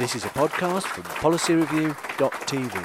This is a podcast from policyreview.tv.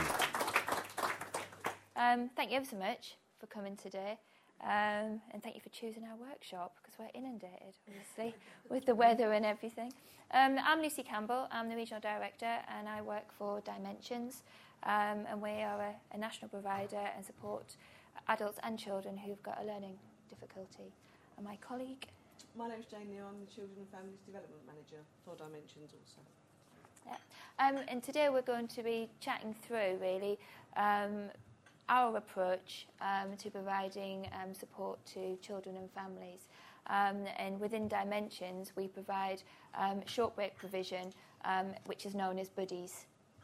Thank you ever so much for coming today, and thank you for choosing our workshop, because we're inundated, obviously, with the weather and everything. I'm Lucy Campbell, I'm the Regional Director, and I work for Dimensions, and we are a national provider and support adults and children who've got a learning difficulty. And my colleague... My name's Jane Neal, I'm the Children and Families Development Manager for Dimensions also. Yeah. And today we're going to be chatting through, really, our approach to providing support to children and families. And within Dimensions, we provide short break provision, which is known as Buddies.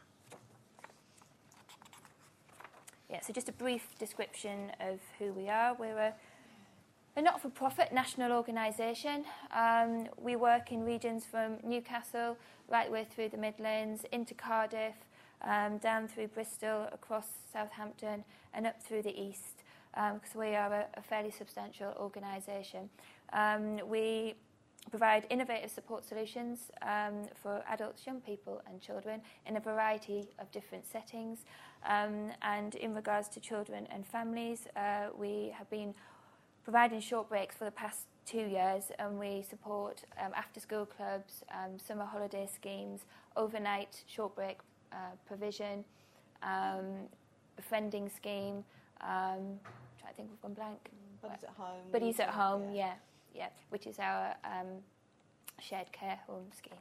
Yeah, so just a brief description of who we are. We're a not-for-profit national organisation. We work in regions from Newcastle right way through the Midlands, into Cardiff, down through Bristol, across Southampton and up through the east, because we are a fairly substantial organisation. We provide innovative support solutions for adults, young people and children in a variety of different settings. And in regards to children and families, we have been providing short breaks for the past 2 years, and we support after-school clubs, summer holiday schemes, overnight short break provision, befriending scheme. Trying to think, we've gone blank. Buddies at Home. Buddies at Home, yeah, which is our shared care home scheme.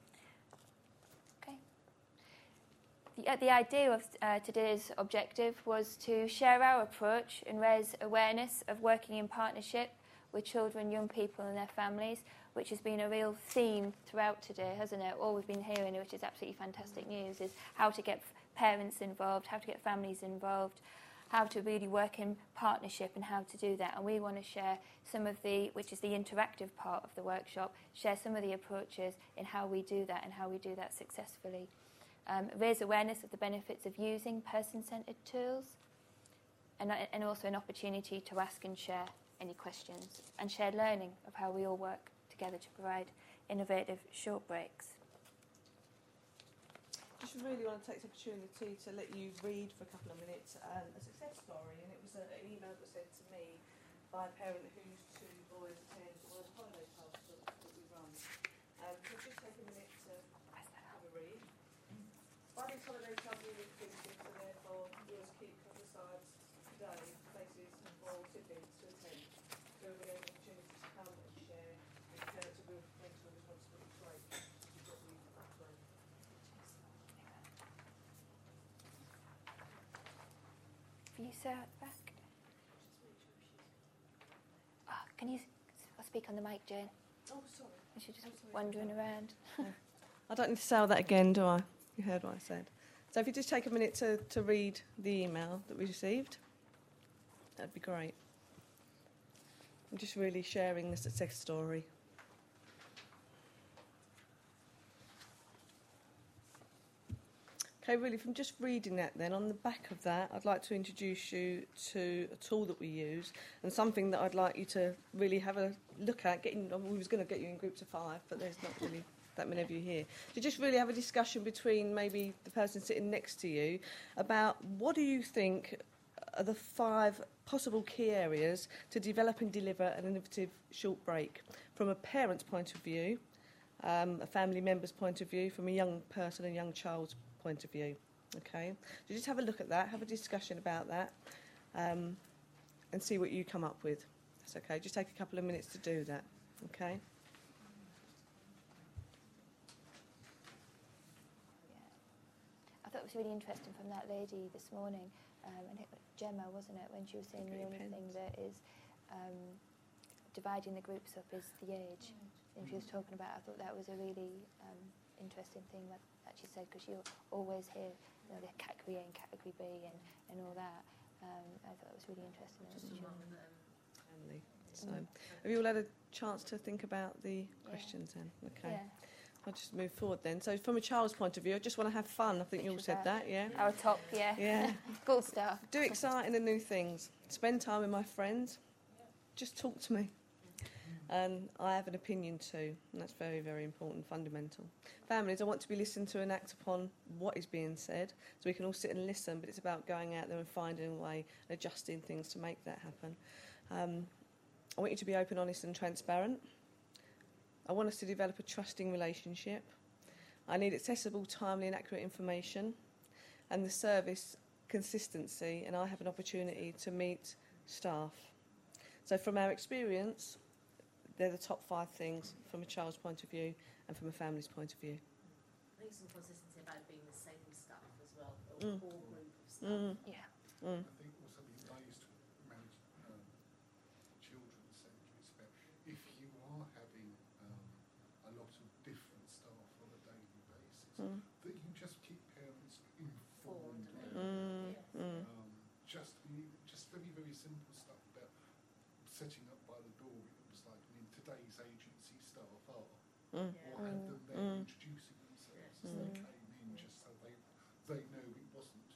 Okay. The idea of today's objective was to share our approach and raise awareness of working in partnership with children, young people and their families, which has been a real theme throughout today, hasn't it? All we've been hearing, which is absolutely fantastic news, is how to get parents involved, how to get families involved, how to really work in partnership and how to do that. And we want to share some of the, which is the interactive part of the workshop, share some of the approaches in how we do that and how we do that successfully. Raise awareness of the benefits of using person-centred tools, and also an opportunity to ask and share any questions, and shared learning of how we all work together to provide innovative short breaks. Just really want to take this opportunity to let you read for a couple of minutes a success story, and it was an email that was sent to me by a parent whose 2 boys attend one of the holiday clubs that we run. So just take a minute to have a read. By these holiday clubs we live inclusive, so therefore we always keep aside today places for siblings to attend. So we have an opportunity to come and share and to build parental responsibility trait, which is what we upload. Can you say at the back? Can you speak on the mic, Jane? Oh, sorry. She's just wandering around. I don't need to say all that again, do I? You heard what I said. So if you just take a minute to read the email that we received, that'd be great. I'm just really sharing the success story. Okay, really, from just reading that then, on the back of that, I'd like to introduce you to a tool that we use and something that I'd like you to really have a look at. We was going to get you in groups of 5, but there's not really that many of you here. To just really have a discussion between maybe the person sitting next to you about what do you think are the 5 possible key areas to develop and deliver an innovative short break from a parent's point of view, a family member's point of view, from a young person and young child's point of view. Okay, so just have a look at that, have a discussion about that, and see what you come up with. That's okay. Just take a couple of minutes to do that. Okay. I thought it was really interesting from that lady this morning, and it was Gemma, wasn't it, when she was saying the only thing that is dividing the groups up is the age. And she was talking about, I thought that was a really interesting thing that she said, because you always hear the category A and category B and all that. I thought it was really interesting. Family. So, have you all had a chance to think about the questions then? Okay. Yeah. I'll just move forward then. So from a child's point of view, I just want to have fun. I think you all said that, yeah? Our top, yeah. Yeah. Gold star. Do exciting and new things. Spend time with my friends. Just talk to me. And I have an opinion too, and that's very, very important, fundamental. Families, I want to be listened to and act upon what is being said, so we can all sit and listen, but it's about going out there and finding a way, adjusting things to make that happen. I want you to be open, honest and transparent. I want us to develop a trusting relationship. I need accessible, timely and accurate information, and the service consistency, and I have an opportunity to meet staff. So from our experience, they're the top 5 things from a child's point of view and from a family's point of view. I think some consistency about being the same staff as well, or core group of staff. Yeah. I think also I used to manage children's centres, but if you are having a lot of different staff on a daily basis, that you just keep parents informed. Just very, very simple stuff about setting up by the door. It was like, I mean, today's agency staff are, or have them there introducing themselves as they came in, just so they know it wasn't.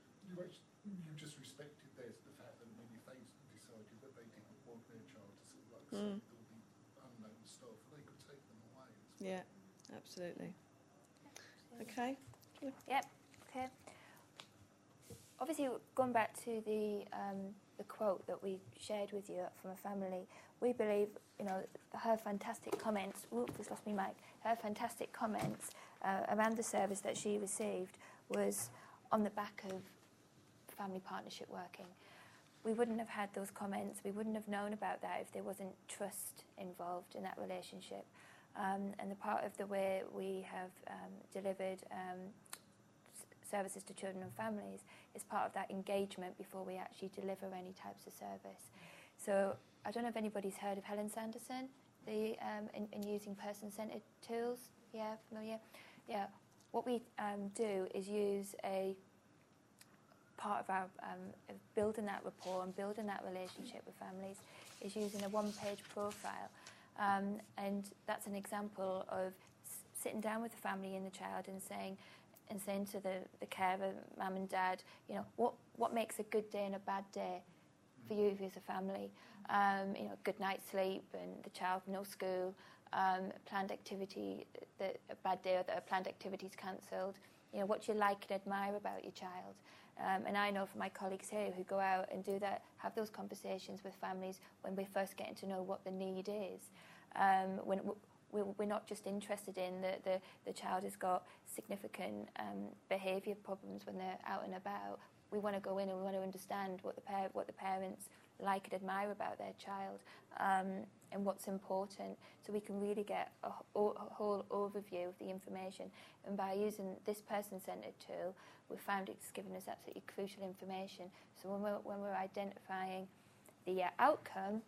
You just respected the fact that, I mean, if they decided that they didn't want their child to sort of like accept all the unknown stuff, they could take them away as well. Yeah, absolutely. Okay. Yep. Okay. Obviously, going back to the quote that we shared with you from a family, we believe, you know, her fantastic comments. Oops, just lost my mic. Her fantastic comments around the service that she received was on the back of family partnership working. We wouldn't have had those comments. We wouldn't have known about that if there wasn't trust involved in that relationship. And the part of the way we have delivered services to children and families is part of that engagement before we actually deliver any types of service. So I don't know if anybody's heard of Helen Sanderson, the in using person-centred tools. Yeah, familiar? Yeah. What we do is use a part of our building that rapport and building that relationship with families is using a one-page profile. And that's an example of sitting down with the family and the child and saying to the carer, mum and dad, you know, what makes a good day and a bad day for you as a family? You know, good night's sleep and the child no school, planned activity, a bad day or that a planned activity's cancelled. You know, what do you like and admire about your child? And I know from my colleagues here who go out and do that, have those conversations with families when we're first getting to know what the need is. When we're not just interested in the child has got significant behaviour problems when they're out and about. We want to go in and we want to understand what the parents like and admire about their child and what's important, so we can really get a whole overview of the information. And by using this person-centred tool, we've found it's given us absolutely crucial information. So when we're identifying the outcome,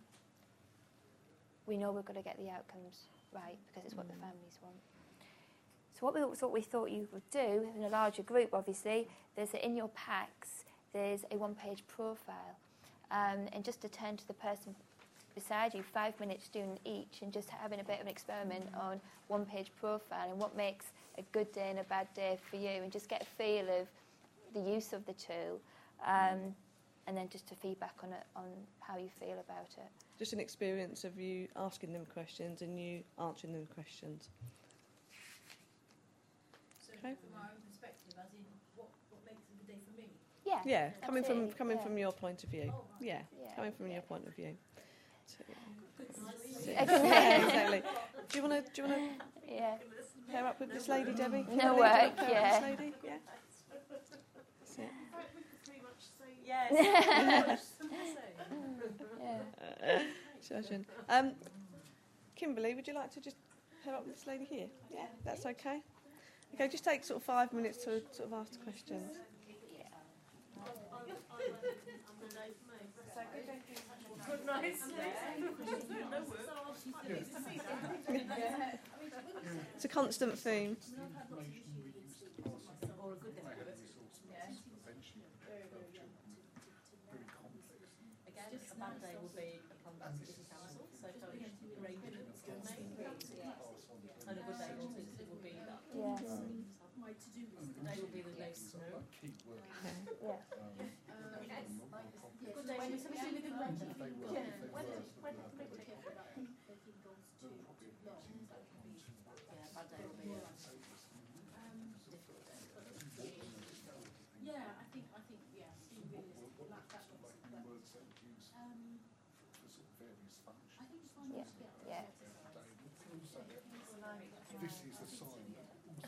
we know we're going to get the outcomes right because it's what the families want. So what we thought you would do in a larger group, obviously, in your packs, there's a one-page profile. And just to turn to the person beside you, 5 minutes doing each and just having a bit of an experiment on one-page profile and what makes a good day and a bad day for you, and just get a feel of the use of the tool, and then just to feedback on how you feel about it. Just an experience of you asking them questions and you answering them questions. So Okay. from our own perspective, as in what makes a good day for me? Yeah. Yeah, coming absolutely, from your point of view. Oh, right. Yeah, Yeah. coming from your point of view. So, Yeah. yeah, exactly. Do you want to Yeah. pair up with this lady, Debbie? No Debbie, work, do you wanna pair up yeah. with this lady? Yeah. That's it. Yes. Yeah. Session. Kimberly, would you like to just pair up with this lady here? Yeah, that's okay. Okay, just take sort of 5 minutes to sort of ask questions. Good night. It's a constant theme. Or a good day. Again, a bad day will be a contact to the council, so if I arrange it with school name, and a good day will be that. Yeah. The day will be the day snow. Yeah. Good day. dysfunction. Yeah, yeah, This is a sign that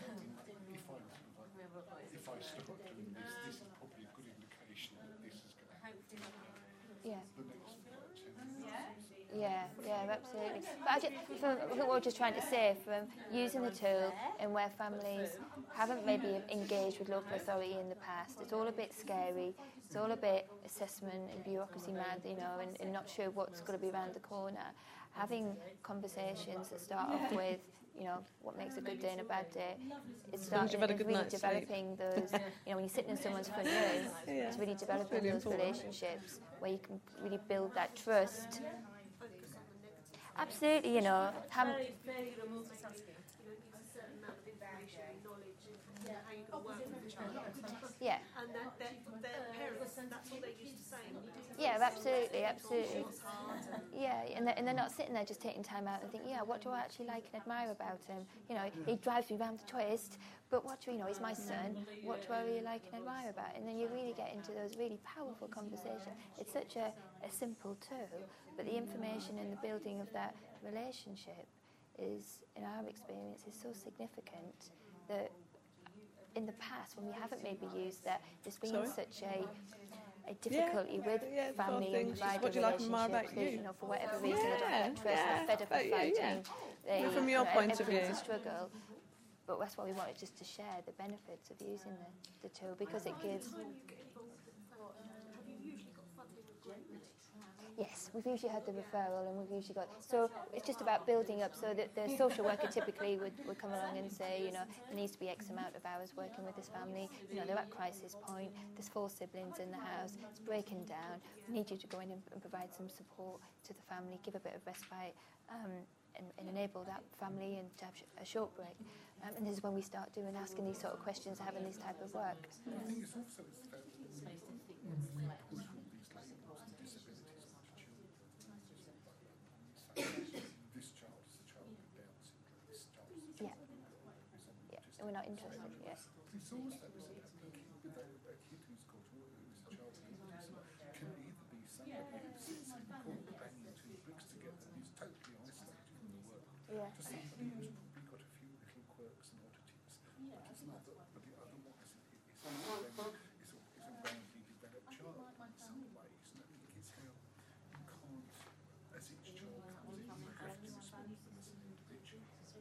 if I start doing this is probably a good indication that this is going to happen yeah. the next 5, 10 years. Yeah, absolutely. But I think what we're just trying to say, from using the tool and where families haven't maybe engaged with local authority in the past, it's all a bit scary, it's all a bit assessment and bureaucracy mad, and not sure what's going to be around the corner. Having conversations that start off with, what makes a good day and a bad day, it's really developing those, when you're sitting in someone's front room, it's really developing those relationships where you can really build that trust. Absolutely, Very multitasking. It gives a certain amount of information and knowledge and how you're going to work with the child. Yeah. And their parents, that's all they're used to saying. Yeah, absolutely. Yeah, and they're not sitting there just taking time out and thinking, what do I actually like and admire about him? He drives me round the twist, but what do we know? He's my son. What do I really like and admire about him? And then you really get into those really powerful conversations. It's such a simple tool, but the information and the building of that relationship is, in our experience, is so significant that in the past, when we haven't maybe used that, there's been such a difficulty with family and provider relationships that, for whatever reason, they don't have that trust, they're fed up of fighting. From your point of view. Everyone's a struggle. But that's why we wanted just to share the benefits of using the tool, because it gives... Yes, we've usually had the referral, and we've usually got... So it's just about building up, so that the social worker typically would come along and say, there needs to be X amount of hours working with this family. They're at crisis point. There's 4 siblings in the house. It's breaking down. We need you to go in and provide some support to the family, give a bit of respite, and enable that family and to have a short break. And this is when we start asking these sort of questions, having this type of work. I think it's also about push all these labels and disabilities onto children. This child is a child with Down syndrome. This child is a child with Yeah, and we're not interested. Yes. It's also about looking with a kid who's got or who's a child with autism can either be somebody who sits in the corner banging 2 bricks together and is totally isolated from the world, to somebody who's probably got a few little quirks and oddities, but the other one is a roundly developed child in some ways, and I think it's how you can't, as each child comes in, you have to respond to them as an individual.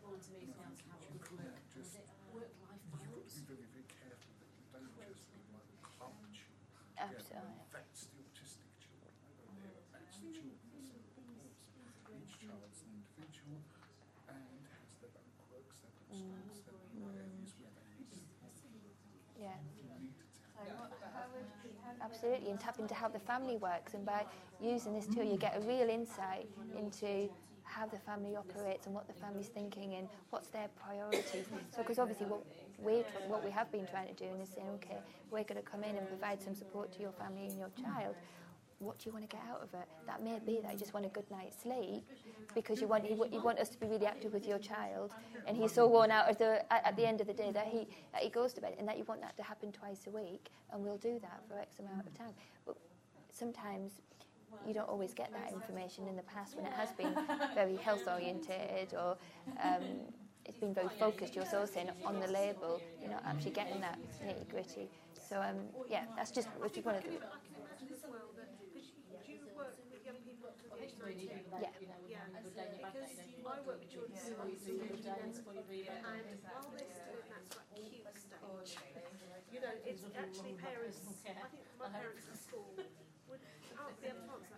You can't just, you've got to be very, very careful that you don't just clump children together. Absolutely. That's the autistic children over there, that's the children with cerebral palsy. Each child's an individual and has their own quirks, their own strengths, their own areas where they need support. Yeah. You need to tell Absolutely, and tap into how the family works, and by using this tool you get a real insight into how the family operates and what the family's thinking and what's their priorities. So, because obviously what we have been trying to do is saying, okay, we're going to come in and provide some support to your family and your child. What do you want to get out of it? That may be that you just want a good night's sleep because you want us to be really active with your child, and he's so worn out at the end of the day that he goes to bed, and that you want that to happen twice a week, and we'll do that for X amount of time. But sometimes you don't always get that information. In the past, when it has been very health oriented or it's been very focused, you're so saying on the label, you're not actually getting that nitty gritty. So that's just what you want to do. I can imagine as well that, because you work with young people up to the age of 19. Yeah. Because I work with children who are still and while they're still in that sort of cute stage, it's actually parents, I think my parents at school would be able to answer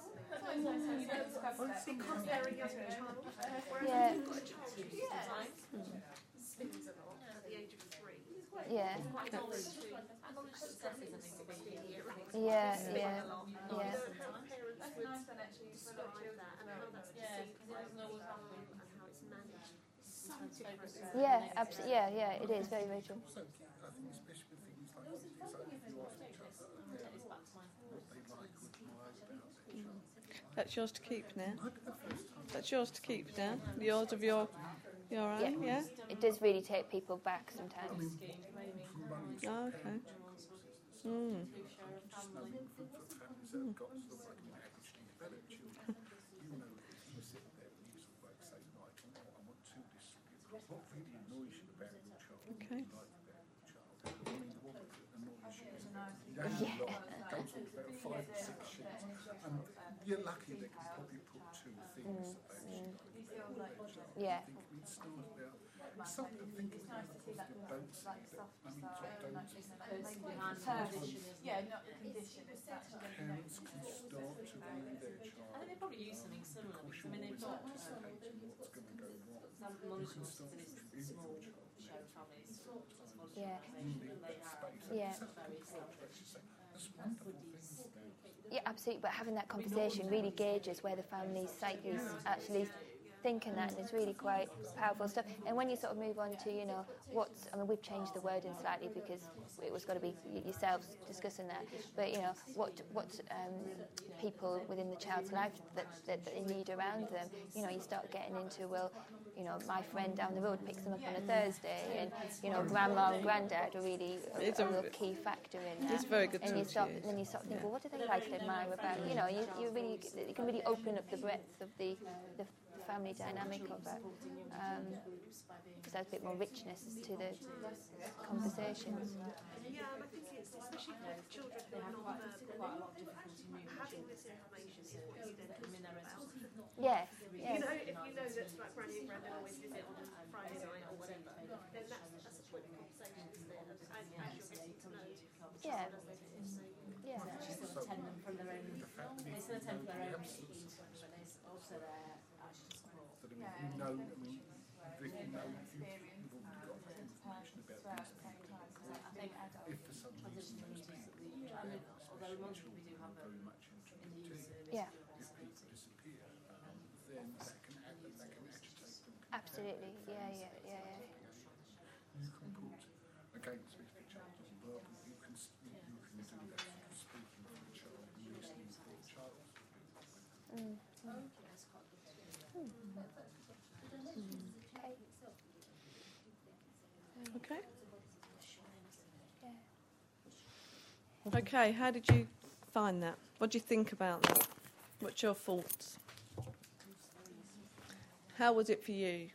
that question. Because they're a young child, whereas if you've got a child who sometimes spins a lot at the age of 3, Yeah. quite knowledge to how parents would describe that and how that's perceived by and how it's managed. So different. Yeah, it is very, very true. Also, I think especially with things like this, it's like if you ask each other what they like or admire about their child. That's yours to keep now. That's yours to keep now. Yours of your own, yeah? It does really take people back sometimes. Oh, okay. Just know for families that have got sort of like averagely developed children, you what really annoys you about your child, Okay. what you like about your child. I mean, the one that annoys you is you have a lot, goes on about 5 or 6 sheets, and you're lucky they can probably put 2 things about you like their child. Yeah. I think it's nice about, it's something to think about the positive don'ts, I mean, top don'ts. Yeah, not the condition. It's actually Parents can start to worry their child. I think they probably use something similar because I mean they've got What's going to go wrong? some monitors and it's small show families, Yeah. they have Yeah. various That's wonderful things about Yeah, absolutely. But having that conversation really gauges where the family's psyche is actually thinking that, and it's really quite powerful stuff. And when you sort of move on to, you know, we've changed the wording slightly because it was got to be yourselves discussing that. But you know, what people within the child's life that they need around them. You know, you start getting into, well, you know, my friend down the road picks them up on a Thursday, and you know, grandma and granddad are really a real key factor in that. It's very good and tool you to start, use. then you start thinking, well, what do they like and admire about? You know, you can really open up the breadth of the family dynamic of it. Because there's a bit more richness to the conversations. Yeah, and I think it's especially for children who are not verbal, having this information is what you then talk about. Yes, You yes. know, if you know that like Granny and Granddad always visit on a Friday night or whatever, then that's a point of conversation, isn't it? As you're getting to know Yeah. as they visit. So Yeah. They still attend them from their own. They still attend for their own needs, but there's also their actual support. that. I mean, you know, I mean, you've already got information about these things. I think If for some reason those parents, although most we do have very much into in the use routine, of Yeah. if people disappear, then that can agitate them. Absolutely. Yeah. You can put, again, speak for the child doesn't work, you can do that speaking for the child and listening for the child. Okay. Okay. Yeah. Okay, how did you find that? What do you think about that? What's your thoughts? How was it for you?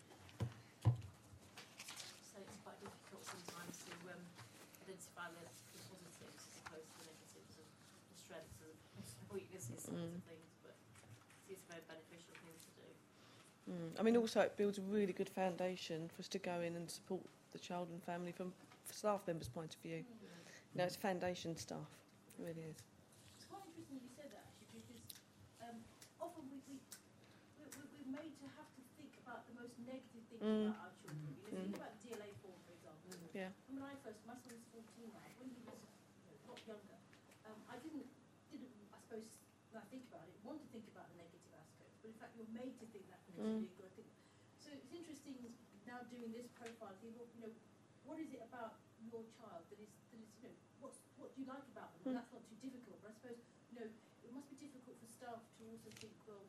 So it's quite difficult sometimes to identify the positives as opposed to the negatives of the strengths and weaknesses of things, but it's a very beneficial thing to do. I mean, also it builds a really good foundation for us to go in and support the child and family from staff members' point of view. You know, it's foundation stuff. It really is. It's quite interesting you said that actually, because often we're made to have to think about the most negative things about our children. You know, think about the DLA form, for example. Yeah. And when my son was 14 now, when he was a lot younger, I didn't, I suppose, when I think about it, want to think about the negative aspects, but in fact you're made to think that negatively. You've got to think. So it's interesting now doing this profile, think, well, you know, what is it about your child that is you know, what do you like about them? And that's not too difficult, but I suppose, you know, it must be difficult for staff to also think, well,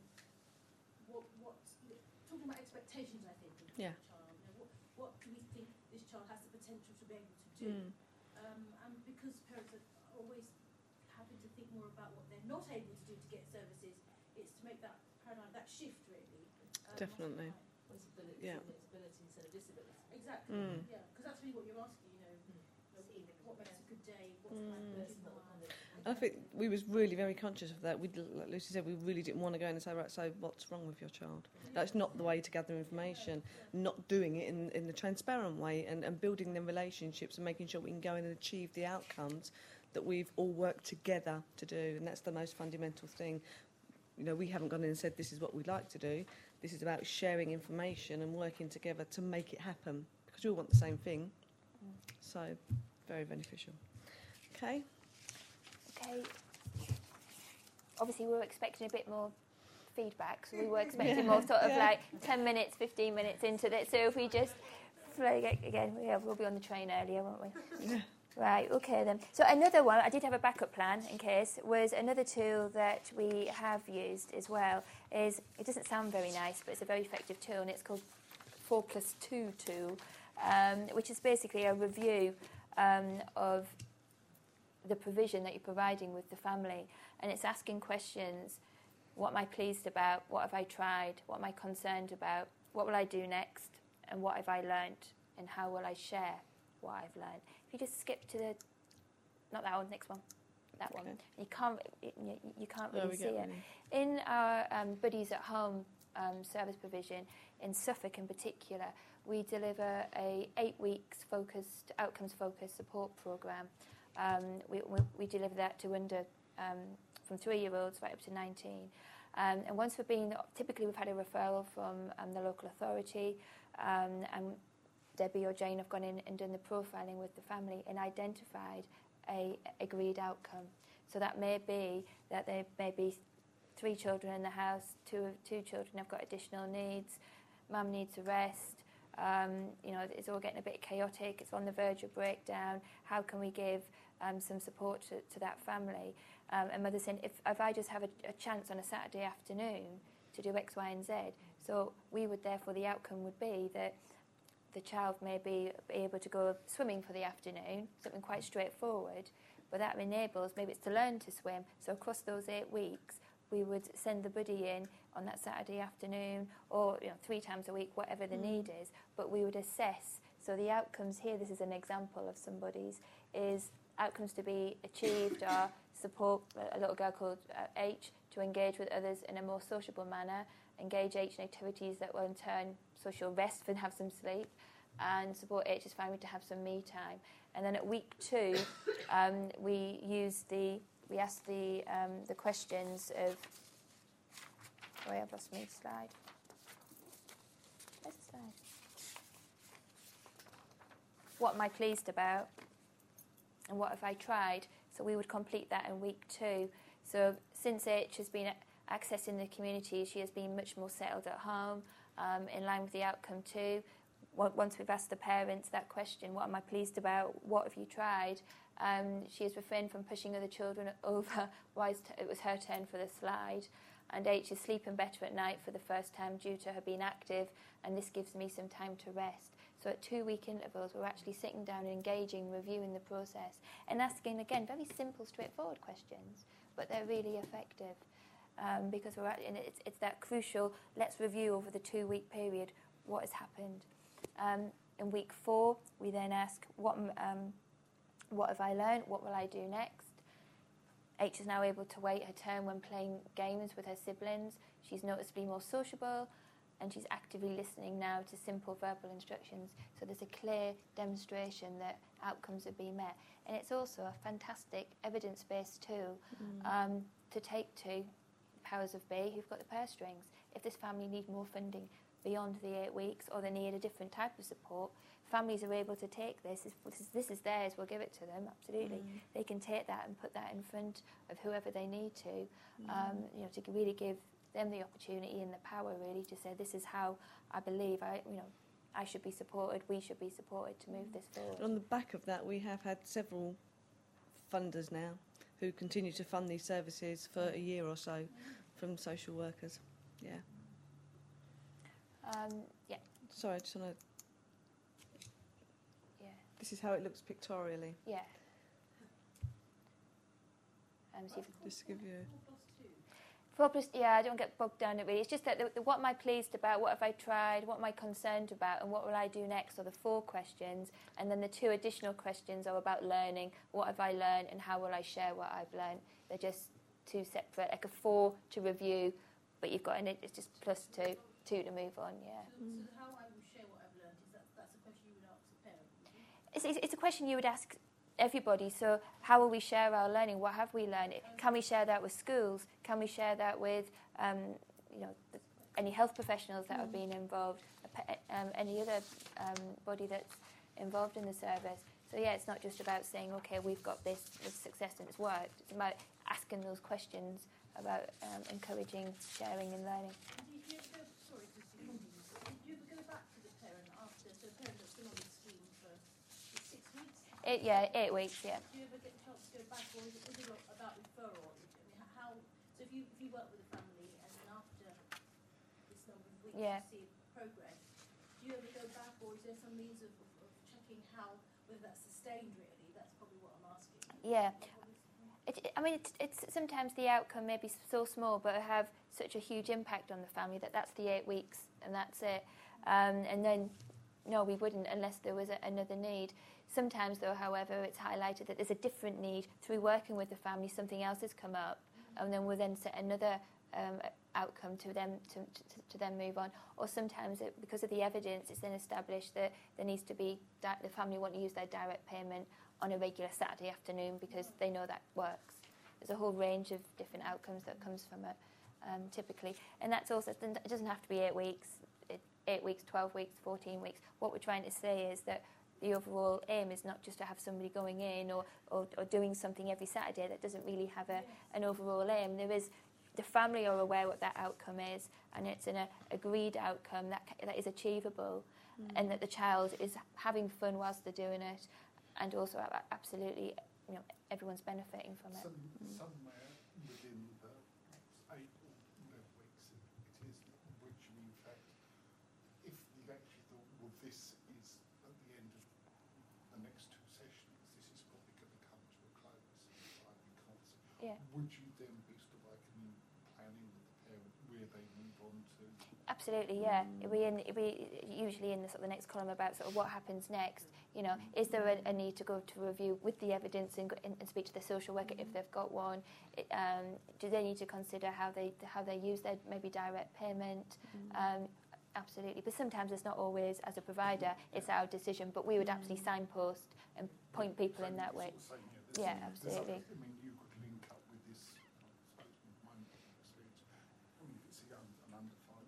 talking about expectations, I think, of Yeah. the child. You know, what do we think this child has the potential to be able to do? And because parents are always having to think more about what they're not able to do to get services, it's to make that paradigm, that shift really. Definitely. Disability, Yeah. disability instead of disability. Exactly. Yeah, because that's really what you're asking. You know, what makes a good day? What's I think we was really very conscious of that. We, like Lucy said, we really didn't want to go in and say, right, so what's wrong with your child? That's not the way to gather information. Not doing it in the transparent way and building them relationships and making sure we can go in and achieve the outcomes that we've all worked together to do. And that's the most fundamental thing. You know, we haven't gone in and said this is what we'd like to do. This is about sharing information and working together to make it happen because we all want the same thing. So, very beneficial. Okay. Okay. Obviously, we were expecting a bit more feedback, so we were expecting more sort of like 10 minutes, 15 minutes into this. So if we just flag again, we'll be on the train earlier, won't we? Yeah. Right, okay then. So another one, I did have a backup plan in case, was another tool that we have used as well is, it doesn't sound very nice, but it's a very effective tool, and it's called 4+2 tool, which is basically a review of the provision that you're providing with the family. And it's asking questions, what am I pleased about? What have I tried? What am I concerned about? What will I do next? and what have I learnt, and how will I share what I've learnt. If you just skip to the, not that one, next one, that one, you can't really see it. In our Buddies at Home service provision in Suffolk in particular, we deliver a 8 weeks focused, outcomes focused support programme. We deliver that to under from 3-year-olds right up to 19. And once typically we've had a referral from the local authority, and Debbie or Jane have gone in and done the profiling with the family and identified a agreed outcome. So that may be that there may be 3 children in the house, two children have got additional needs, mum needs a rest, it's all getting a bit chaotic, it's on the verge of breakdown, how can we give some support to that family? And mother saying, if I just have a chance on a Saturday afternoon to do X, Y and Z, so we would therefore, the outcome would be that the child may be able to go swimming for the afternoon, something quite straightforward, but that enables, maybe it's to learn to swim, so across those 8 weeks, we would send the buddy in on that Saturday afternoon or 3 times a week, whatever the need is, but we would assess. So the outcomes here, this is an example of somebody's, is outcomes to be achieved are support a little girl called H to engage with others in a more sociable manner, engage H in activities that will in turn so she'll rest and have some sleep, and support H's family to have some me time. And then at week 2, we ask the questions of. Oh, I've lost my slide. Where's the slide? What am I pleased about? And what have I tried? So we would complete that in week 2. So since H has been accessing the community, she has been much more settled at home, in line with the outcome 2. Once we've asked the parents that question, what am I pleased about? What have you tried? She has refrained from pushing other children over whilst it was her turn for the slide. And H is sleeping better at night for the first time due to her being active, and this gives me some time to rest. So at 2-week intervals, we're actually sitting down and engaging, reviewing the process, and asking, again, very simple, straightforward questions, but they're really effective because it's that crucial, let's review over the 2-week period what has happened. In week 4, we then ask, what have I learned? What will I do next? H is now able to wait her turn when playing games with her siblings. She's noticeably more sociable, and she's actively listening now to simple verbal instructions. So there's a clear demonstration that outcomes are being met. And it's also a fantastic evidence-based tool to take to powers of be who've got the purse strings. If this family need more funding beyond the 8 weeks, or they need a different type of support, families are able to take this is theirs, we'll give it to them, absolutely. They can take that and put that in front of whoever they need to really give them the opportunity and the power really to say, this is how I believe I should be supported, we should be supported to move this forward. And on the back of that, we have had several funders now who continue to fund these services for a year or so from social workers. Yeah. Sorry, I just want to. Yeah. This is how it looks pictorially. Yeah. Just to give you. 4+, I don't get bogged down in it really. It's just that what am I pleased about, what have I tried, what am I concerned about, and what will I do next are the 4 questions. And then the 2 additional questions are about learning. What have I learned and how will I share what I've learned? They're just 2 separate, like a 4 to review, but you've got it's just +2 to move on, yeah. So how I will share what I've learned, that's a question you would ask a parent? It's a question you would ask everybody. So how will we share our learning? What have we learned? Can we share that with schools? Can we share that with any health professionals that have been involved, any other body that's involved in the service? So yeah, it's not just about saying, okay, we've got this success and it's worked. It's about asking those questions about encouraging sharing and learning. Did you ever go back to the parent after, so a parent that's been on the scheme for 6 weeks? 8 weeks, yeah. Do you ever get a chance to go back, or is it about referral? I mean, how? So if you work with a family and then after this number of weeks Yeah. you see progress, do you ever go back, or is there some means of checking how, whether that's sustained really? That's probably what I'm asking. Yeah. It's sometimes the outcome may be so small, but have such a huge impact on the family that's the 8 weeks and that's it. And then No, we wouldn't unless there was another need. Sometimes, though, however, it's highlighted that there's a different need. Through working with the family, something else has come up, and then we'll then set another outcome to them to then move on. Or sometimes, because of the evidence, it's then established that there needs to be the family want to use their direct payment on a regular Saturday afternoon because they know that works. There's a whole range of different outcomes that comes from it, typically, and that's also, it doesn't have to be 8 weeks. 8 weeks, 12 weeks, 14 weeks. What we're trying to say is that the overall aim is not just to have somebody going in or doing something every Saturday that doesn't really have an overall aim. There is, the family are aware what that outcome is, and it's an agreed outcome that is achievable, and that the child is having fun whilst they're doing it, and also absolutely, everyone's benefiting from it. Somewhere within the 8 or 11 weeks it is, which in fact, if you actually thought, well, this is at the end of the next 2 sessions, this is probably going to come to a close. Would you then be sort of like planning with the parent where they move on to? Absolutely, yeah. We usually in the sort of the next column about sort of what happens next. Is there a need to go to review with the evidence and speak to the social worker if they've got one? Do they need to consider how they use their maybe direct payment? Absolutely, but sometimes it's not always as a provider. It's our decision, but we would absolutely signpost and point people in that way. Yeah, absolutely. I mean, you could link up with this. I suppose my experience. I mean, if it's a young and under 5,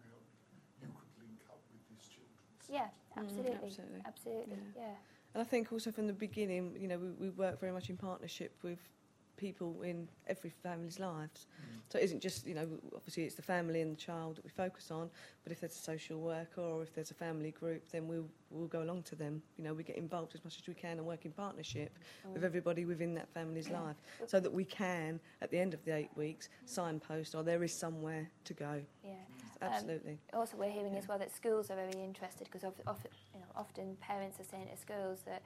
you could link up with this children's. Yeah, absolutely, absolutely. Yeah. And I think also from the beginning, we work very much in partnership with people in every family's lives. So it isn't just, obviously it's the family and the child that we focus on, but if there's a social worker or if there's a family group, then we'll go along to them. We get involved as much as we can and work in partnership with everybody within that family's life, so that we can, at the end of the 8 weeks, signpost, or there is somewhere to go. Yeah. Absolutely. Also, we're hearing as well that schools are very interested, because often parents are saying to schools that,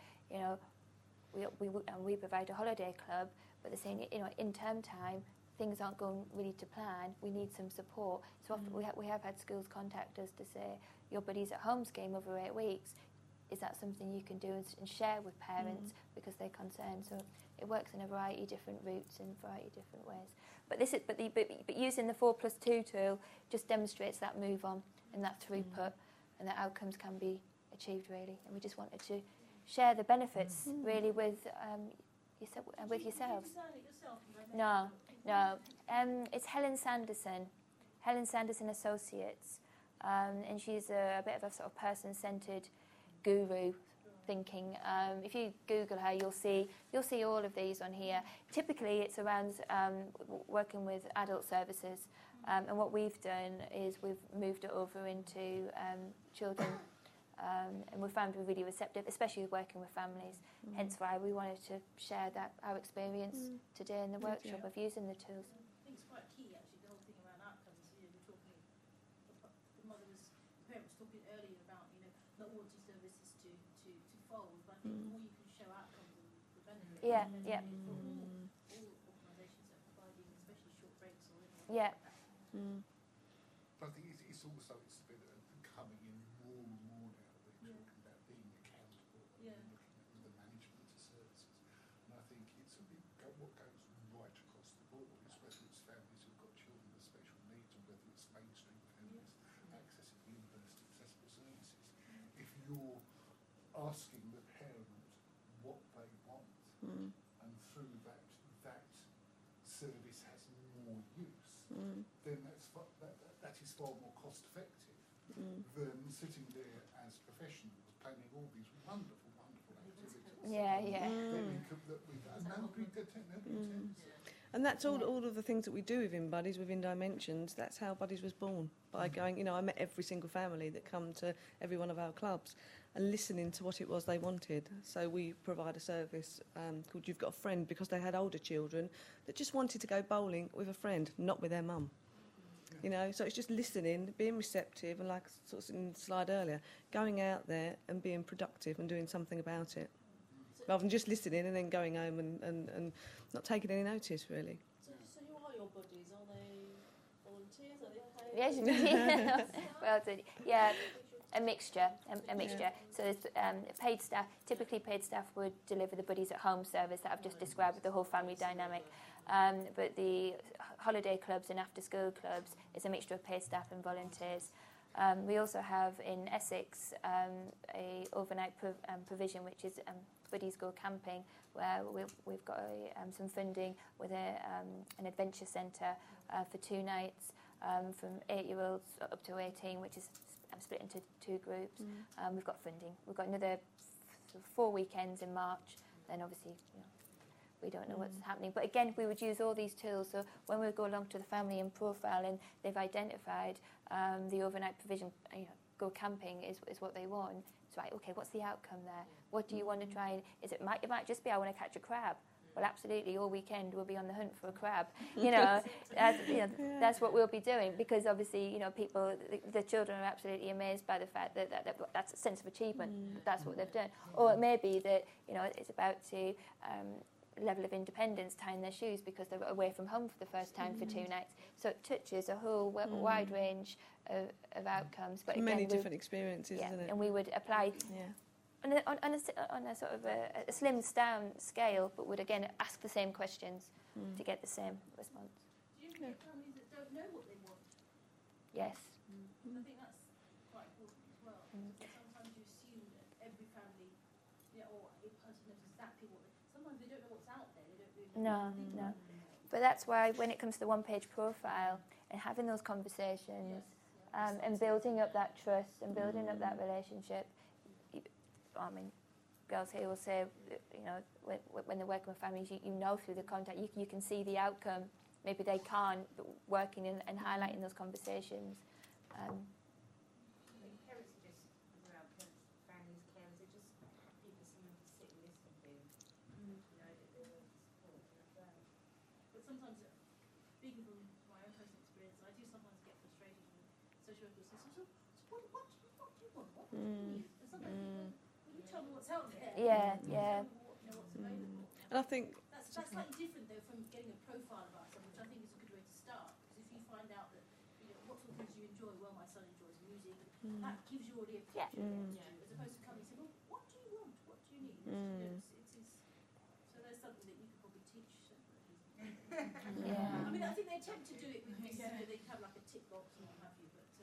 we provide a holiday club, but they're saying, in term time, things aren't going really to plan. We need some support. So often we have had schools contact us to say, your buddy's at home scheme over 8 weeks. Is that something you can do and share with parents because they're concerned? So it works in a variety of different routes and a variety of different ways. But using the 4+2 tool just demonstrates that move on and that throughput, and that outcomes can be achieved really. And we just wanted to share the benefits really with yourselves. No. It's Helen Sanderson Associates, and she's a bit of a sort of person-centred guru thinking. If you Google her, you'll see all of these on here. Typically, it's around working with adult services, and what we've done is we've moved it over into children. And we found we're really receptive, especially working with families. Hence why we wanted to share our experience today in the workshop of using the tools. I think it's quite key, actually, the whole thing around outcomes. We're talking, the parent was talking earlier about, not wanting services to fold, but I think the more you can show outcomes and the benefit. Yeah. For all organisations that are providing, especially short breaks or anything. Yeah. But I think it's also been coming in more and more now. We're talking about being accountable and looking at the management of services. And I think it's what goes right across the board, is whether it's families who've got children with special needs or whether it's mainstream families accessing university accessible services. If you're asking the parent what they want, and through that service has more use, then that is far more cost effective than sitting there as professionals planning all these wonderful activities. Nobody intends. And that's all of the things that we do within Buddies, within Dimensions. That's how Buddies was born, by going, I met every single family that come to every one of our clubs and listening to what it was they wanted. So we provide a service called You've Got a Friend, because they had older children that just wanted to go bowling with a friend, not with their mum. So it's just listening, being receptive, and like sort of in the slide earlier, going out there and being productive and doing something about it. Rather than just listening and then going home and not taking any notice, really. So who are your buddies? Are they volunteers? Are they paid? Yes, well done. Yeah. A mixture. So there's paid staff. Typically, paid staff would deliver the Buddies at Home service that I've just described with the whole family dynamic. But the holiday clubs and after-school clubs is a mixture of paid staff and volunteers. We also have in Essex a overnight provision, which is Buddies Go Camping, where we've got some funding with an adventure centre for 2 nights from 8-year-olds up to 18, which is split into 2 groups. We've got funding. We've got another 4 weekends in March. Then obviously, we don't know what's happening. But again, we would use all these tools. So when we go along to the family and profile, and they've identified the overnight provision, go camping is what they want. It's right. Okay, what's the outcome there? What do you want to try? And it might just be I want to catch a crab. Well, absolutely, all weekend we'll be on the hunt for a crab. That's what we'll be doing, because obviously, people, the children are absolutely amazed by the fact that that's a sense of achievement. That's what they've done. Or it may be that it's about to level of independence, tying their shoes because they're away from home for the first time for 2 nights. So it touches a whole wide range of outcomes. But many different experiences, isn't it? And we would apply. On a sort of a slimmed down scale, but would again ask the same questions to get the same response. Do you get families that don't know what they want? Yes. I think that's quite important as well. Sometimes you assume that every family, or a person knows exactly what sometimes they don't know what's out there. They don't really No. But that's why when it comes to the one-page profile and having those conversations and building up that trust and building up that relationship, I mean, girls here will say, when they're working with families, you know through the contact, you can see the outcome. Maybe they can't, but working and highlighting those conversations. Parents are just, around families, carers, they're just people someone to sit and listen to. That they want support and affirm. But sometimes, speaking from my own personal experience, I do sometimes get frustrated when social workers say, so what do you want? What do you need? And sometimes you tell me what's out there. Yeah. What's available. And I think That's slightly different though from getting a profile about someone, which I think is a good way to start. Because if you find out that what sort of things you enjoy, well, my son enjoys music, that gives you already a picture as opposed to coming and saying, well, what do you want? What do you need? So there's something that you could probably teach separately. I mean, I think they attempt to do it with this, they have like a tick box and what have you, but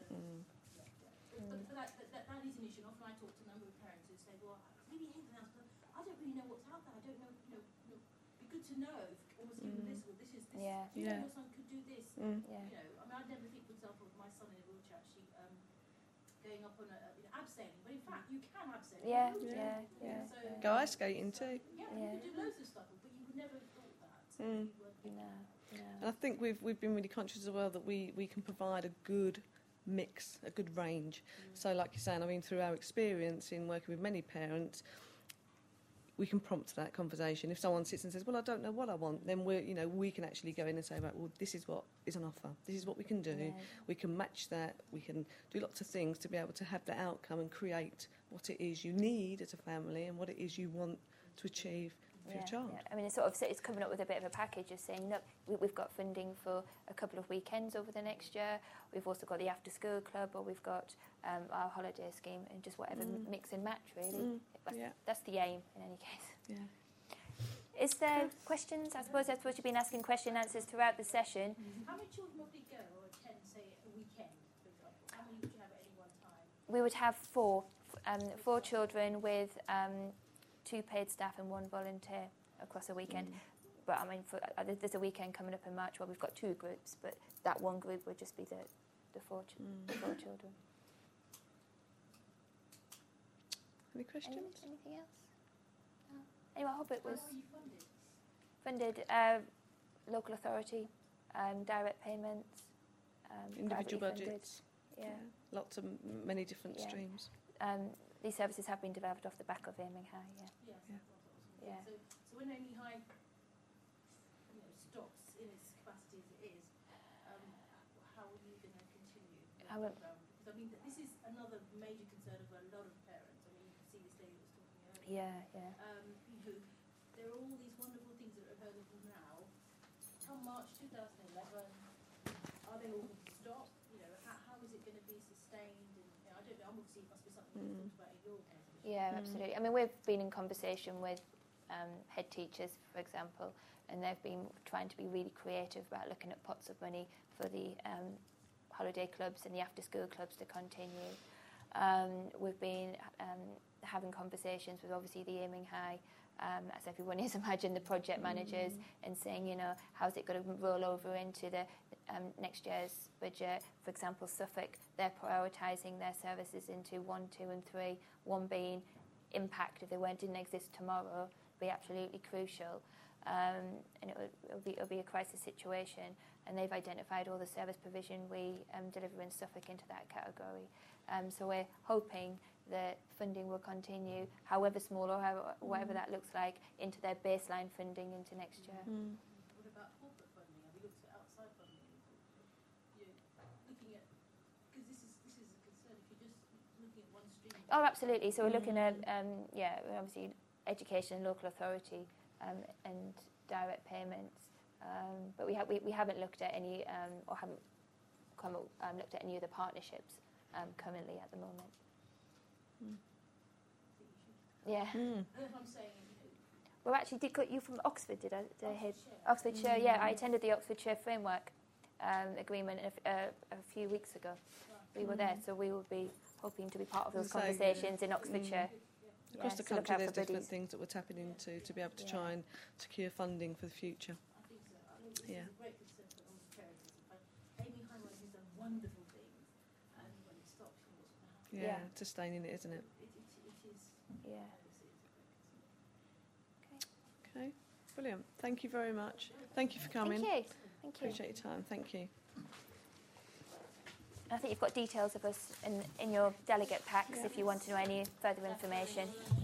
that is an issue. And often I talk to a number of parents who say, well, I really hate the house, but I don't really know what's out there. I don't know, be good to know, almost given this, or this is this. Yeah. Do you know your son could do this? Yeah. I mean, I'd never think, for example, of my son in a wheelchair actually going up on abseiling, but in fact, you can abseil. Yeah. So, go ice skating too. you could do loads of stuff, but you would never have thought that. No. And I think we've been really conscious as well that we can provide a good mix, a good range. So like you're saying, I mean, through our experience in working with many parents, we can prompt that conversation. If someone sits and says, well, I don't know what I want, then we can actually go in and say, right, well, this is what is on offer. This is what we can do. Yeah. We can match that. We can do lots of things to be able to have that outcome and create what it is you need as a family and what it is you want to achieve for your child. I mean, it's coming up with a bit of a package of saying, look, we've got funding for a couple of weekends over the next year. We've also got the after-school club, or we've got our holiday scheme, and just whatever mix and match, really. That's the aim, in any case. Yeah. Is there questions? I suppose you've been asking question answers throughout the session. How many children would be go or attend, say, a weekend, for example? How many would you have at any one time? We would have 4 children with 2 paid staff and 1 volunteer across a weekend. But I mean, there's a weekend coming up in March where we've got 2 groups, but that one group would just be the 4 children. Any questions? Anything else? No. Anyway, I hope it was How are you funded? funded. Local authority, direct payments, Individual privately budgets. funded. Yeah. Lots of many different Yeah. streams. These services have been developed off the back of Aiming High. Yes. Yeah. So when Aiming High, stops in its capacity as it is, how are you going to continue? Because I mean, this is another major concern of a lot of parents. I mean, you can see this lady that was talking earlier. Yeah. There are all these wonderful things that are available now. Come March 2011, are they all going to stop? How is it going to be sustained? And I don't don't know, obviously it must be something you've thought about in your organisation. Yeah, absolutely. I mean, we've been in conversation with head teachers, for example, and they've been trying to be really creative about looking at pots of money for the holiday clubs and the after-school clubs to continue. We've been having conversations with obviously the Aiming High, as everyone is, imagine the project managers, and saying, you know, how's it going to roll over into the next year's budget. For example, Suffolk, they're prioritising their services into 1, 2 and 3, 1 being impact if they didn't exist tomorrow, be absolutely crucial. And it'll be a crisis situation, and they've identified all the service provision we deliver in Suffolk into that category. So we're hoping that funding will continue, however small or whatever that looks like, into their baseline funding into next year. What about corporate funding? Have you looked at outside funding? You're looking at, because this is a concern if you're just looking at one stream. Oh, absolutely. So we're looking at, obviously education and local authority and direct payments. But we haven't looked at any, or haven't looked at any other partnerships currently at the moment. Yeah. That's what I'm saying. Well, actually, you from Oxford, did I hear? Oxfordshire, yeah. I attended the Oxfordshire Framework Agreement a few weeks ago. We were there, so we will be hoping to be part of those conversations in Oxfordshire. Across the country, there's different things that we're tapping into to be able to try and secure funding for the future. I think so. I think this is a great concern for all the charities. Aiming High has done wonderful things, and when it stops, what's going to happen? Yeah, sustaining it, isn't it? It is. Yeah. Okay, brilliant. Thank you very much. Thank you for coming. Thank you. Appreciate your time. Thank you. I think you've got details of us in your delegate packs if you want to know any further information.